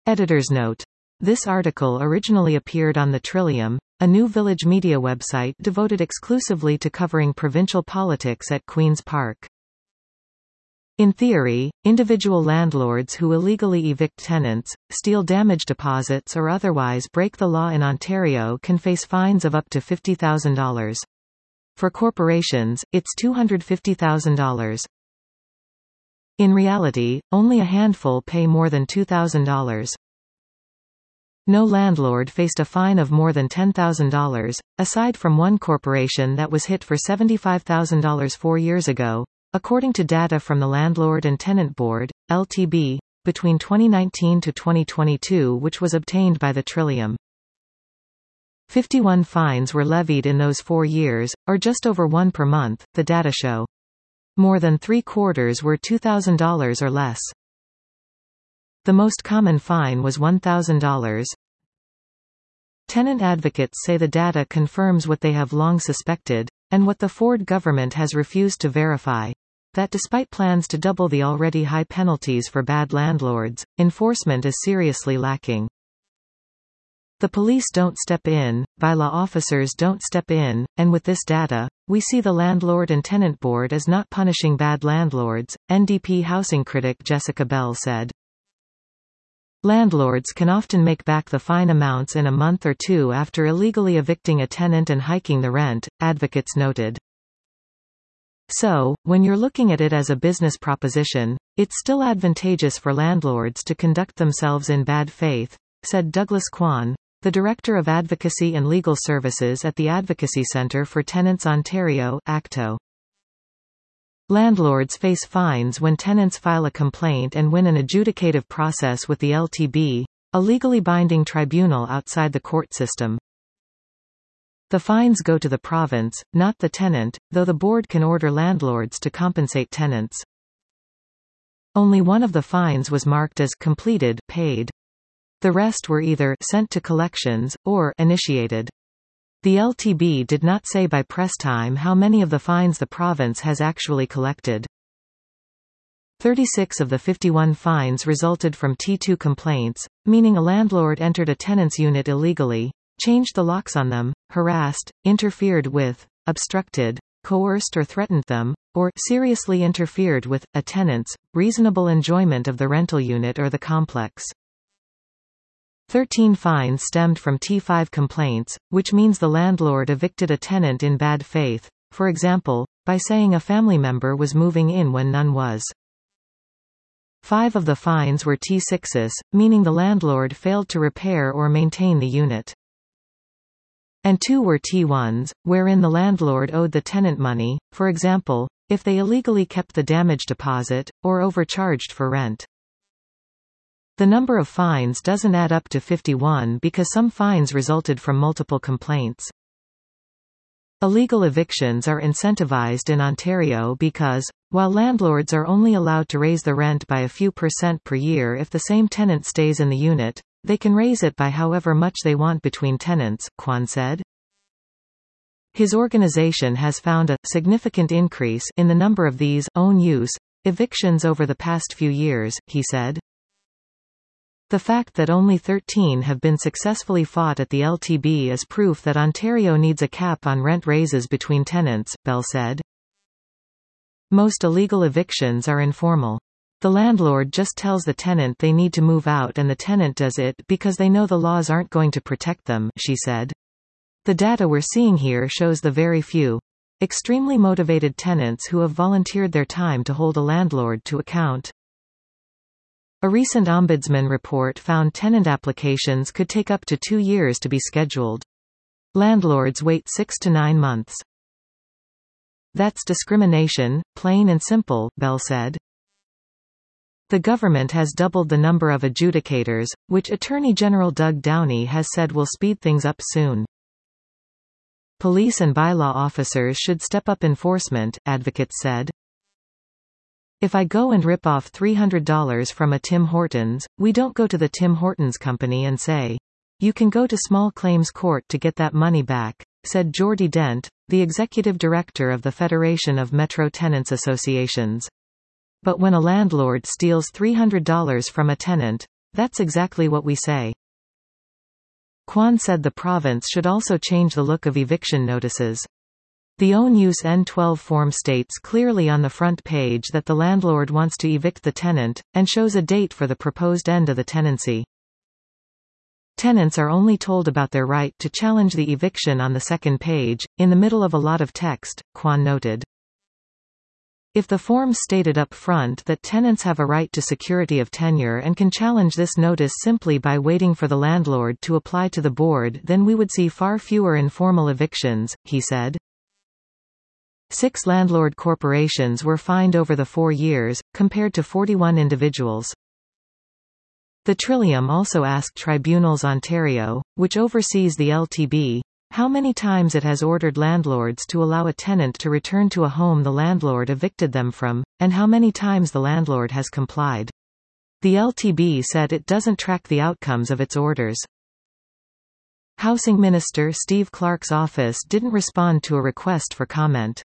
Editor's note. This article originally appeared on the Trillium, a new village media website devoted exclusively to covering provincial politics at Queen's Park. In theory, individual landlords who illegally evict tenants, steal damage deposits or otherwise break the law in Ontario can face fines of up to $50,000. For corporations, it's $250,000. In reality, only a handful pay more than $2,000. No landlord faced a fine of more than $10,000, aside from one corporation that was hit for $75,000 4 years ago, according to data from the Landlord and Tenant Board, LTB, between 2019 to 2022, which was obtained by the Trillium. 51 fines were levied in those 4 years, or just over one per month, the data show. More than 3/4 were $2,000 or less. The most common fine was $1,000. Tenant advocates say the data confirms what they have long suspected, and what the Ford government has refused to verify, that despite plans to double the already high penalties for bad landlords, enforcement is seriously lacking. The police don't step in, bylaw officers don't step in, and with this data, we see the Landlord and Tenant Board as not punishing bad landlords, NDP housing critic Jessica Bell said. Landlords can often make back the fine amounts in a month or two after illegally evicting a tenant and hiking the rent, advocates noted. So, when you're looking at it as a business proposition, it's still advantageous for landlords to conduct themselves in bad faith, said Douglas Kwan, the Director of Advocacy and Legal Services at the Advocacy Centre for Tenants Ontario, ACTO. Landlords face fines when tenants file a complaint and win an adjudicative process with the LTB, a legally binding tribunal outside the court system. The fines go to the province, not the tenant, though the board can order landlords to compensate tenants. Only one of the fines was marked as completed, paid. The rest were either sent to collections, or initiated. The LTB did not say by press time how many of the fines the province has actually collected. 36 of the 51 fines resulted from T2 complaints, meaning a landlord entered a tenant's unit illegally, changed the locks on them, harassed, interfered with, obstructed, coerced or threatened them, or seriously interfered with a tenant's reasonable enjoyment of the rental unit or the complex. 13 fines stemmed from T5 complaints, which means the landlord evicted a tenant in bad faith, for example, by saying a family member was moving in when none was. 5 of the fines were T6s, meaning the landlord failed to repair or maintain the unit. And 2 were T1s, wherein the landlord owed the tenant money, for example, if they illegally kept the damage deposit, or overcharged for rent. The number of fines doesn't add up to 51 because some fines resulted from multiple complaints. Illegal evictions are incentivized in Ontario because, while landlords are only allowed to raise the rent by a few % per year if the same tenant stays in the unit, they can raise it by however much they want between tenants, Kwan said. His organization has found a significant increase in the number of these own-use evictions over the past few years, he said. The fact that only 13 have been successfully fought at the LTB is proof that Ontario needs a cap on rent raises between tenants, Bell said. Most illegal evictions are informal. The landlord just tells the tenant they need to move out and the tenant does it because they know the laws aren't going to protect them, she said. The data we're seeing here shows the very few, extremely motivated tenants who have volunteered their time to hold a landlord to account. A recent Ombudsman report found tenant applications could take up to 2 years to be scheduled. Landlords wait 6 to 9 months. That's discrimination, plain and simple, Bell said. The government has doubled the number of adjudicators, which Attorney General Doug Downey has said will speed things up soon. Police and bylaw officers should step up enforcement, advocates said. If I go and rip off $300 from a Tim Hortons, we don't go to the Tim Hortons company and say, you can go to small claims court to get that money back, said Jordy Dent, the executive director of the Federation of Metro Tenants Associations. But when a landlord steals $300 from a tenant, That's exactly what we say. Kwan said the province should also change the look of eviction notices. The Own Use N12 form states clearly on the front page that the landlord wants to evict the tenant, and shows a date for the proposed end of the tenancy. Tenants are only told about their right to challenge the eviction on the second page, in the middle of a lot of text, Kwan noted. If the form stated up front that tenants have a right to security of tenure and can challenge this notice simply by waiting for the landlord to apply to the board, then we would see far fewer informal evictions, he said. 6 landlord corporations were fined over the 4 years, compared to 41 individuals. The Trillium also asked Tribunals Ontario, which oversees the LTB, how many times it has ordered landlords to allow a tenant to return to a home the landlord evicted them from, and how many times the landlord has complied. The LTB said it doesn't track the outcomes of its orders. Housing Minister Steve Clark's office didn't respond to a request for comment.